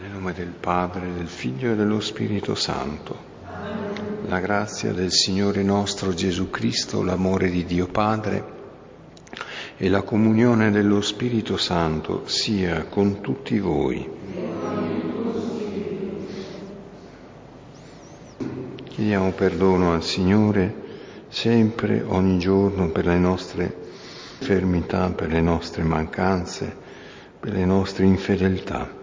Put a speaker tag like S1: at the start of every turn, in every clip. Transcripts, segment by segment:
S1: Nel nome del Padre, del Figlio e dello Spirito Santo. La grazia del Signore nostro Gesù Cristo, l'amore di Dio Padre e la comunione dello Spirito Santo sia con tutti voi. Chiediamo perdono al Signore sempre, ogni giorno, per le nostre infermità, per le nostre mancanze, per le nostre infedeltà.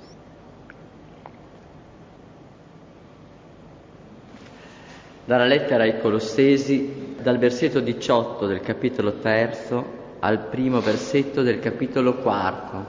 S2: Dalla lettera ai Colossesi, dal versetto 18 del capitolo 3 al primo versetto del capitolo 4.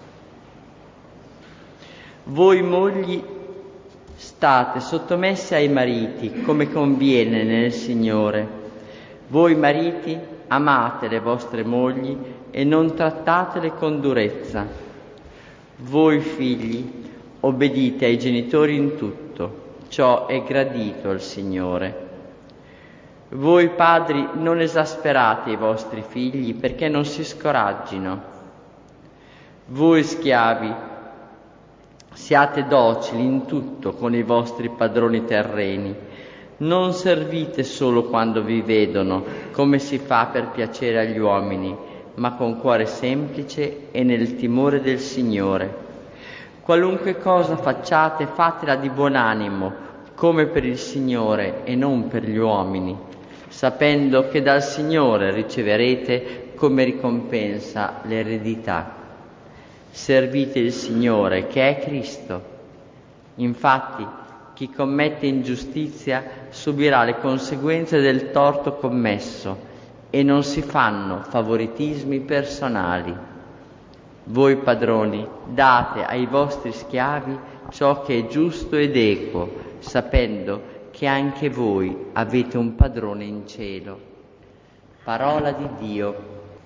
S2: Voi mogli state sottomessi ai mariti come conviene nel Signore. Voi mariti amate le vostre mogli e non trattatele con durezza. Voi figli obbedite ai genitori in tutto. Ciò è gradito al Signore. Voi padri non esasperate i vostri figli perché non si scoraggino. Voi schiavi siate docili in tutto con i vostri padroni terreni. Non servite solo quando vi vedono, come si fa per piacere agli uomini, ma con cuore semplice e nel timore del Signore. Qualunque cosa facciate, fatela di buon animo, come per il Signore e non per gli uomini, sapendo che dal Signore riceverete come ricompensa l'eredità. Servite il Signore, che è Cristo. Infatti, chi commette ingiustizia subirà le conseguenze del torto commesso e non si fanno favoritismi personali. Voi padroni, date ai vostri schiavi ciò che è giusto ed equo, sapendo che anche voi avete un padrone in cielo. Parola di Dio.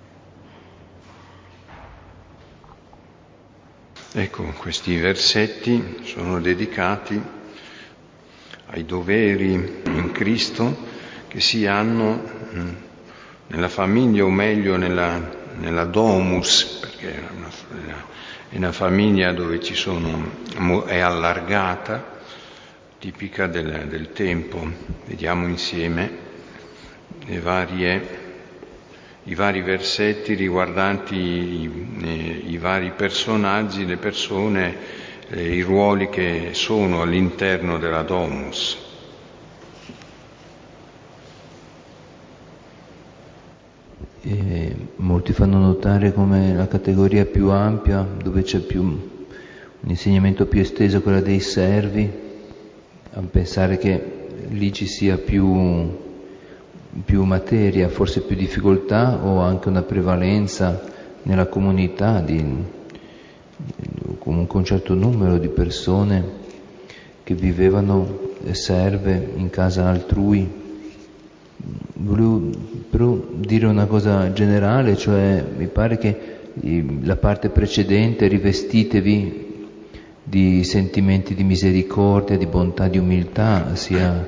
S1: Ecco, questi versetti sono dedicati ai doveri in Cristo che si hanno nella famiglia, o meglio nella domus, perché è una famiglia dove è allargata, tipica del tempo. Vediamo insieme i vari versetti riguardanti i vari personaggi, le persone, i ruoli che sono all'interno della domus.
S3: Molti fanno notare come la categoria più ampia, dove c'è un insegnamento più esteso, quella dei servi, a pensare che lì ci sia più materia, forse più difficoltà o anche una prevalenza nella comunità di comunque un certo numero di persone che vivevano serve in casa altrui. Volevo però dire una cosa generale, cioè mi pare che la parte precedente, rivestitevi di sentimenti di misericordia, di bontà, di umiltà, sia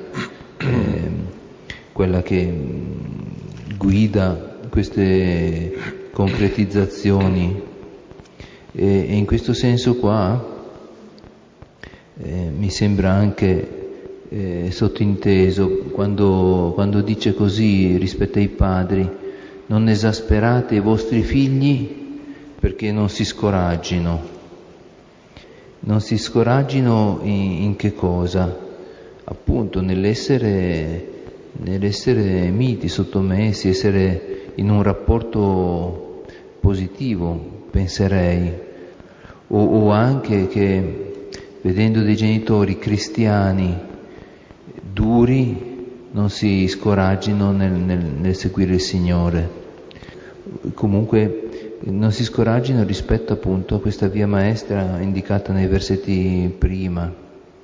S3: quella che guida queste concretizzazioni. E in questo senso qua mi sembra anche sottinteso quando dice così rispetto ai padri: non esasperate i vostri figli perché non si scoraggino. Non si scoraggino in che cosa? Appunto nell'essere miti, sottomessi, essere in un rapporto positivo, penserei, o anche che vedendo dei genitori cristiani duri non si scoraggino nel seguire il Signore. Comunque non si scoraggino rispetto appunto a questa via maestra indicata nei versetti prima.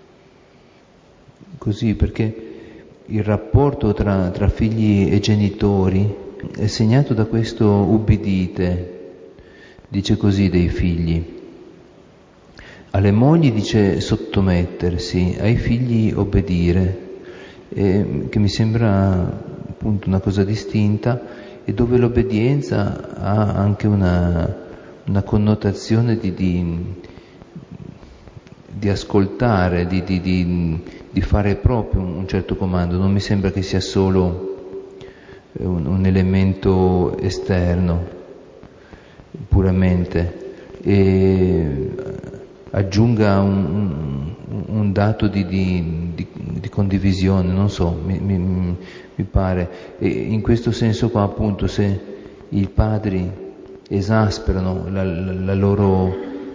S3: Così, perché il rapporto tra figli e genitori è segnato da questo ubbidite. Dice così dei figli: alle mogli dice sottomettersi, ai figli obbedire, che mi sembra appunto una cosa distinta, e dove l'obbedienza ha anche una connotazione di ascoltare, di fare proprio un certo comando. Non mi sembra che sia solo un elemento esterno, puramente, e aggiunga un dato di condivisione, non so, mi pare. E in questo senso qua, appunto, se i padri esasperano la loro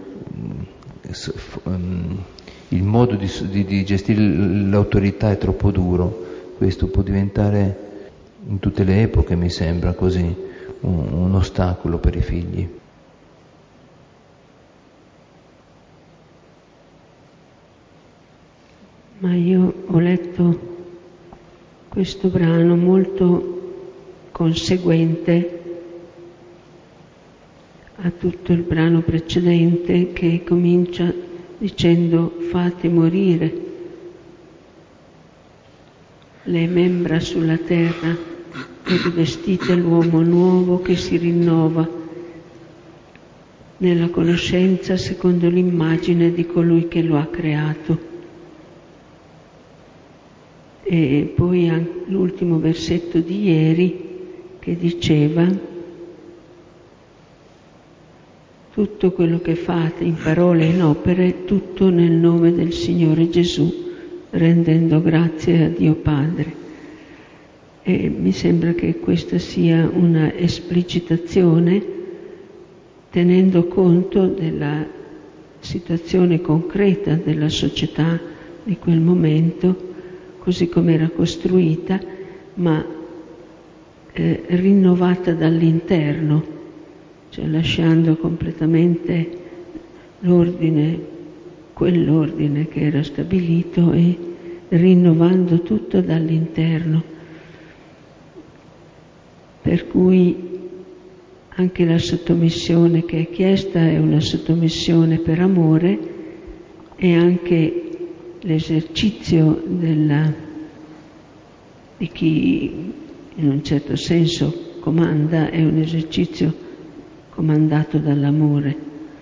S3: il modo di gestire l'autorità è troppo duro, questo può diventare in tutte le epoche, mi sembra così, un ostacolo per i figli.
S4: Ma io ho letto questo brano molto conseguente a tutto il brano precedente, che comincia dicendo: fate morire le membra sulla terra e rivestite l'uomo nuovo che si rinnova nella conoscenza secondo l'immagine di colui che lo ha creato. E poi anche l'ultimo versetto di ieri che diceva: tutto quello che fate in parole e in opere, tutto nel nome del Signore Gesù, rendendo grazie a Dio Padre. E mi sembra che questa sia una esplicitazione tenendo conto della situazione concreta della società di quel momento, così come era costruita, ma rinnovata dall'interno, cioè lasciando completamente l'ordine, quell'ordine che era stabilito, e rinnovando tutto dall'interno. Per cui anche la sottomissione che è chiesta è una sottomissione per amore, e anche l'esercizio di chi in un certo senso comanda è un esercizio comandato dall'amore.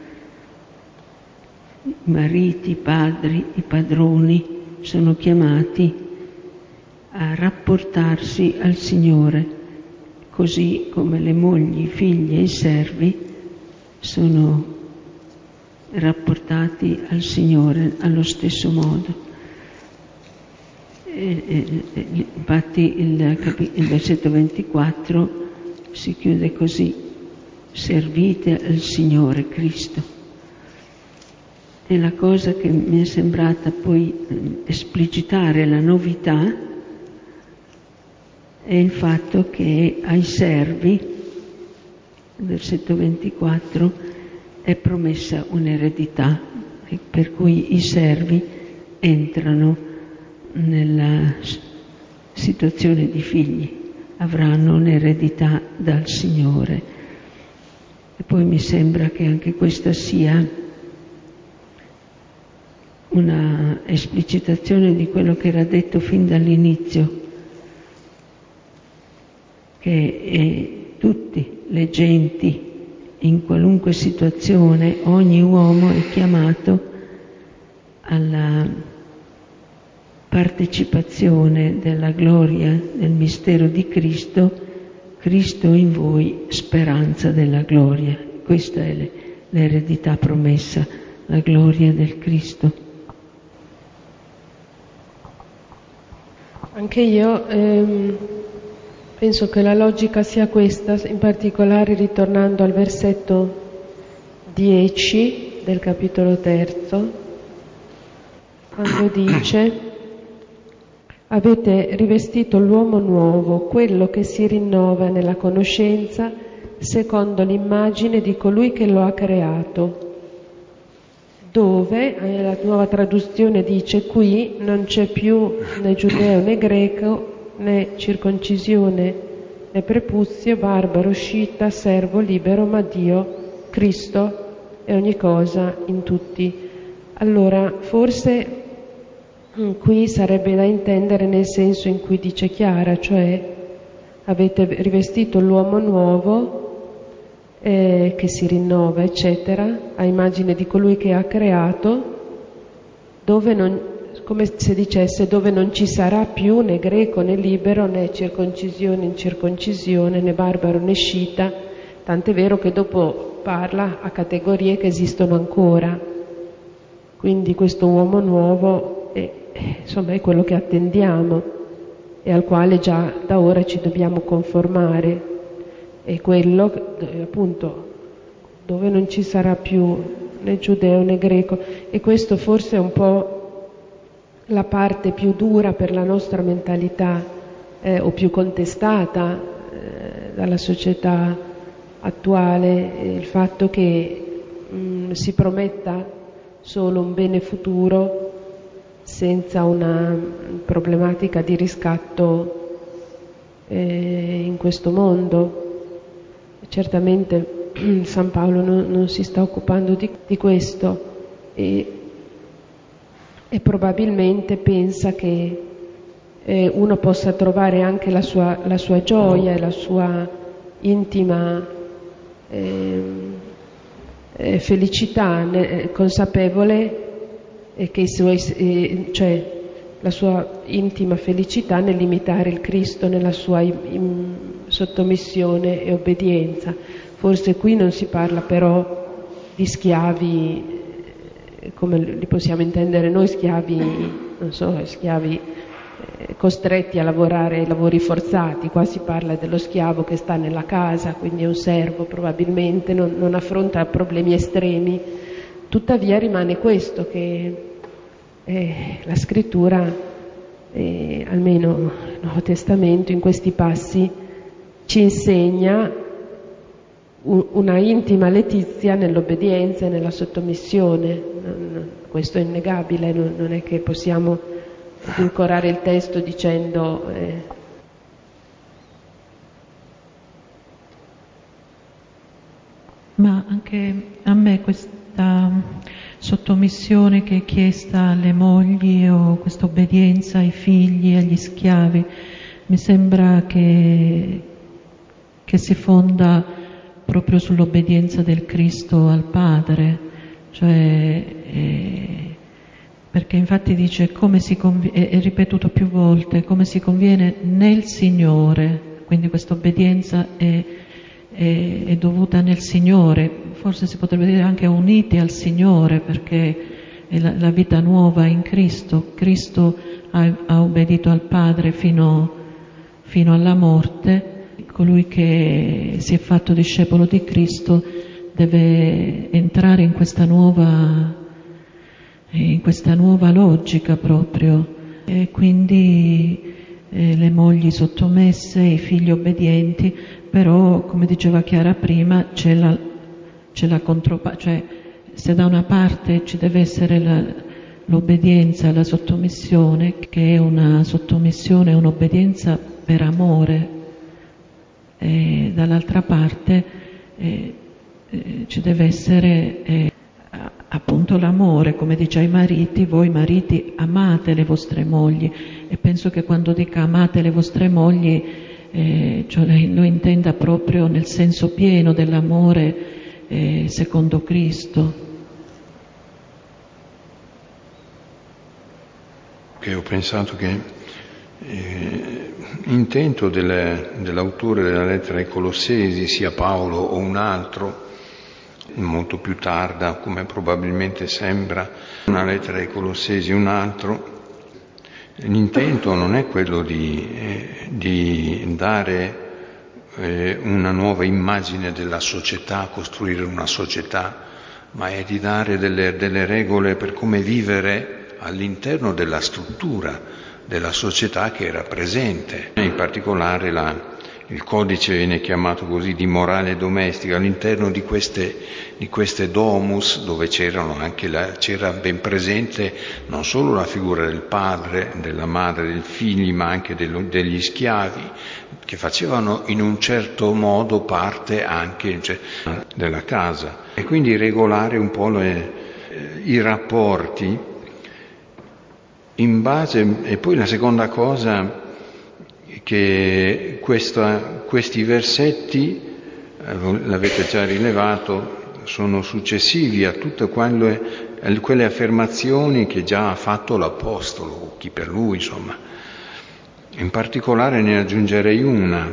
S4: I mariti, i padri, i padroni sono chiamati a rapportarsi al Signore, così come le mogli, i figli e i servi sono rapportati al Signore allo stesso modo. Infatti il versetto 24 si chiude così: servite al Signore Cristo. E la cosa che mi è sembrata poi esplicitare la novità è il fatto che ai servi, versetto 24, è promessa un'eredità, per cui i servi entrano nella situazione di figli, avranno un'eredità dal Signore. E poi mi sembra che anche questa sia una esplicitazione di quello che era detto fin dall'inizio, che tutte le genti, in qualunque situazione, ogni uomo è chiamato alla partecipazione della gloria del mistero di Cristo, Cristo in voi, speranza della gloria. Questa è l'eredità promessa, la gloria del Cristo.
S5: Anche io penso che la logica sia questa, in particolare ritornando al versetto 10 del capitolo 3, quando dice: avete rivestito l'uomo nuovo, quello che si rinnova nella conoscenza secondo l'immagine di colui che lo ha creato. Dove, la nuova traduzione dice: qui non c'è più né giudeo né greco, né circoncisione né prepuzio, barbaro, scita, servo, libero, ma Dio, Cristo è ogni cosa in tutti. Allora, forse qui sarebbe da intendere nel senso in cui dice Chiara, cioè avete rivestito l'uomo nuovo che si rinnova, eccetera, a immagine di colui che ha creato, come se dicesse, dove non ci sarà più né greco né libero, né circoncisione né incirconcisione, né barbaro né scita, tant'è vero che dopo parla a categorie che esistono ancora. Quindi questo uomo nuovo insomma, è quello che attendiamo e al quale già da ora ci dobbiamo conformare. È quello, appunto, dove non ci sarà più né giudeo né greco. E questo forse è un po' la parte più dura per la nostra mentalità, o più contestata dalla società attuale, il fatto che si prometta solo un bene futuro senza una problematica di riscatto in questo mondo. Certamente San Paolo non si sta occupando di questo e probabilmente pensa che uno possa trovare anche la sua gioia e la sua intima felicità consapevole che cioè la sua intima felicità nell'imitare il Cristo nella sua sottomissione e obbedienza. Forse qui non si parla però di schiavi come li possiamo intendere noi, schiavi, non so, schiavi costretti a lavorare lavori forzati. Qua si parla dello schiavo che sta nella casa, quindi è un servo, probabilmente non affronta problemi estremi. Tuttavia rimane questo, che la scrittura, almeno il Nuovo Testamento, in questi passi ci insegna una intima letizia nell'obbedienza e nella sottomissione. Questo è innegabile, non è che possiamo edulcorare il testo dicendo
S6: Ma anche a me questa sottomissione che è chiesta alle mogli, o questa obbedienza ai figli, agli schiavi, mi sembra che si fonda proprio sull'obbedienza del Cristo al Padre, cioè perché infatti dice è ripetuto più volte, come si conviene nel Signore, quindi questa obbedienza è dovuta nel Signore, forse si potrebbe dire anche uniti al Signore, perché è la vita nuova in Cristo. Cristo ha obbedito al Padre fino alla morte. Colui che si è fatto discepolo di Cristo deve entrare in questa nuova logica proprio, e quindi le mogli sottomesse, i figli obbedienti. Però, come diceva Chiara prima, c'è la controparte, cioè se da una parte ci deve essere l'obbedienza, la sottomissione, che è una sottomissione, un'obbedienza per amore, e dall'altra parte ci deve essere appunto l'amore, come dice ai mariti: voi mariti amate le vostre mogli. E penso che quando dica amate le vostre mogli, cioè lo intenda proprio nel senso pieno dell'amore secondo Cristo.
S1: Che ho pensato che intento dell'autore della lettera ai Colossesi, sia Paolo o un altro, molto più tarda, come probabilmente sembra, una lettera ai Colossesi, un altro, l'intento non è quello di dare una nuova immagine della società, costruire una società, ma è di dare delle regole per come vivere all'interno della struttura della società che era presente. In particolare il codice viene chiamato così di morale domestica, all'interno di queste domus, dove c'era ben presente non solo la figura del padre, della madre, dei figli, ma anche degli schiavi, che facevano in un certo modo parte anche della casa. E quindi regolare un po' i rapporti in base. E poi la seconda cosa, che questi versetti, l'avete già rilevato, sono successivi a tutto quello quelle affermazioni che già ha fatto l'Apostolo, o chi per lui, insomma. In particolare ne aggiungerei una,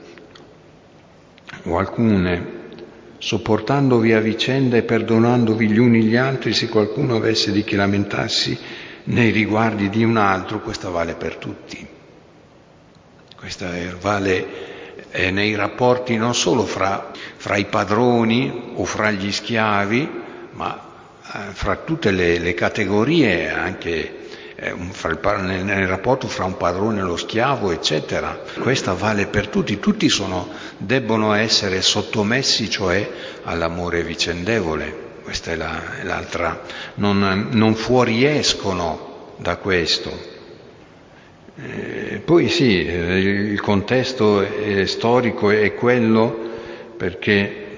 S1: o alcune: sopportandovi a vicenda e perdonandovi gli uni gli altri, se qualcuno avesse di che lamentarsi nei riguardi di un altro, questa vale per tutti. Questa vale nei rapporti non solo fra i padroni o fra gli schiavi, ma fra tutte le categorie, anche nel rapporto fra un padrone e lo schiavo, eccetera. Questa vale per tutti. Tutti debbono essere sottomessi, cioè, all'amore vicendevole. Questa è l'altra. Non fuoriescono da questo. Poi sì, il contesto storico è quello, perché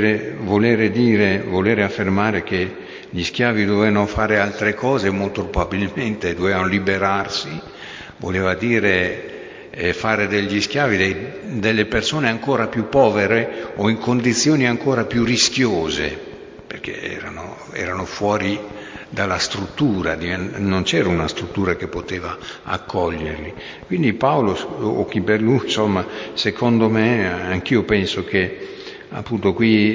S1: volere affermare che gli schiavi dovevano fare altre cose, molto probabilmente dovevano liberarsi, voleva dire fare degli schiavi delle persone ancora più povere o in condizioni ancora più rischiose, perché erano fuori dalla struttura, non c'era una struttura che poteva accoglierli. Quindi Paolo, o chi per lui, insomma, secondo me, anch'io penso che appunto qui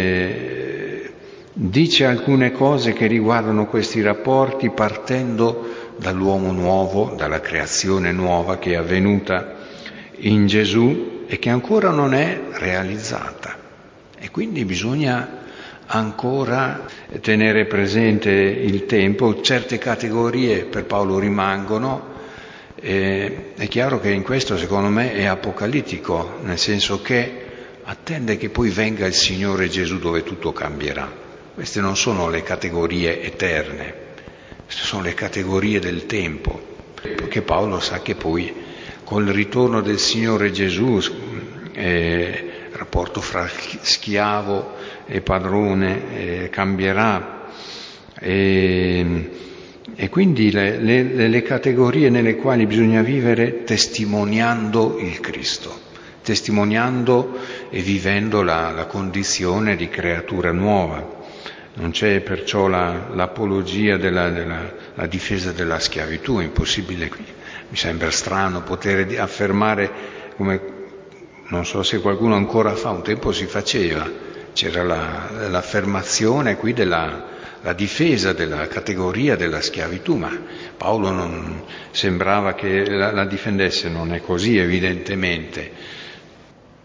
S1: dice alcune cose che riguardano questi rapporti partendo dall'uomo nuovo, dalla creazione nuova che è avvenuta in Gesù e che ancora non è realizzata. E quindi bisogna ancora tenere presente il tempo. Certe categorie per Paolo rimangono. È chiaro che in questo, secondo me, è apocalittico, nel senso che attende che poi venga il Signore Gesù dove tutto cambierà. Queste non sono le categorie eterne, queste sono le categorie del tempo, perché Paolo sa che poi col ritorno del Signore Gesù il rapporto fra schiavo e padrone cambierà, e quindi le categorie nelle quali bisogna vivere testimoniando il Cristo, testimoniando e vivendo la condizione di creatura nuova. Non c'è perciò l'apologia la difesa della schiavitù, è impossibile. Mi sembra strano poter affermare, come non so se qualcuno ancora fa, un tempo si faceva, c'era l'affermazione qui la difesa della categoria della schiavitù, ma Paolo non sembrava che la difendesse, non è così evidentemente.